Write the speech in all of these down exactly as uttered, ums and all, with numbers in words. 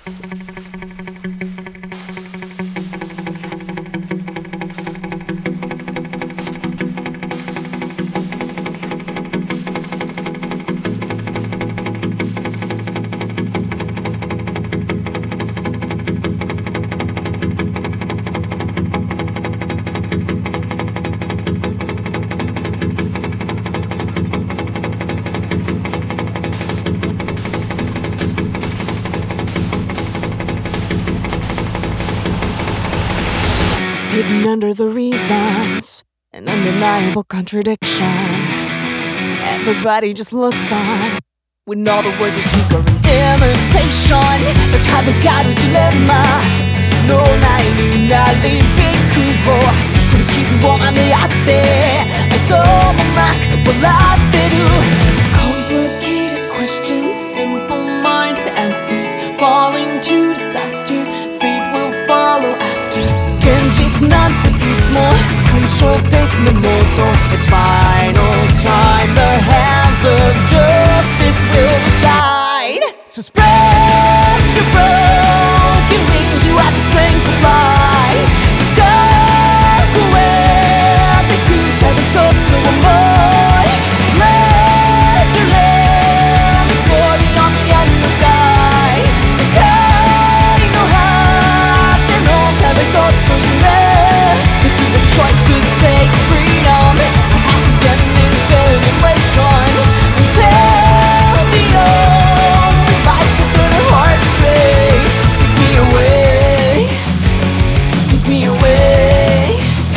Hidden under the reasons, an undeniable contradiction. Everybody just looks on when all the words they speak are an imitation. That's how they got a dilemma. No 나이 날린 비크고 우리 기승봉 안에 앞에 소문막 몰랐대도 complicated questions, simple mind answers, falling to disaster, fate will follow after. It's not but it's more contradicting more, so it's final time. The hands of justice will decide. So spread your broken wings, you have the strength to fly. Go where the good heavens stops no more. Just let your land glory on the endless sky. So carry no heart, there no heaven thoughts for you. Choice to take freedom, a happy ending celebration. Until the only life within a heart trace. Take me away, take me away.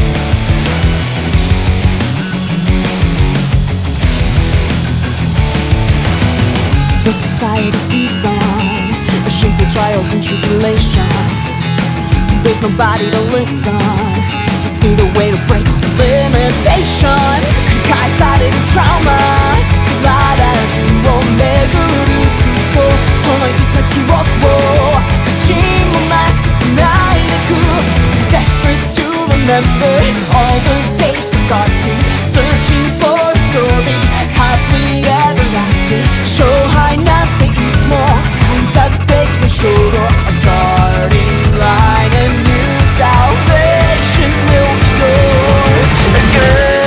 The society feeds on a shameful trials and tribulations. There's nobody to listen. Need a way to break off limitations. 가까이 쌓이는 trauma 그날아주 못 내그르고 손을 잊은 기억으로 같이 못날 tonight 그 desperate to remember all the days forgotten, searching for a story happily ever after. Show high nothing needs more 감각이 뺏기는 show a starting line, a new salvation will be yours again.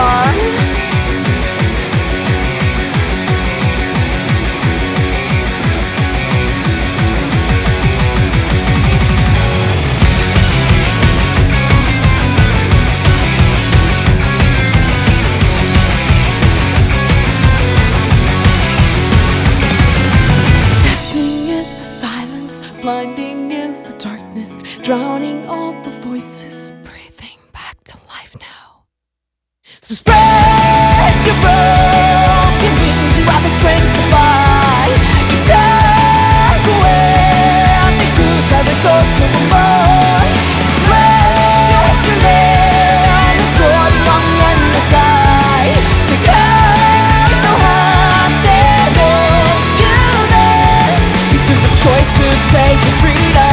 Deafening is the silence, blinding is the darkness, drowning all the voices, breathing back to life now. So spread your broken wings, you have the strength to fly. You step away, I think good have the thoughts no more. Just let your land soar beyond the endless sky. So carry no heart, there no you there. This is a choice to take your freedom.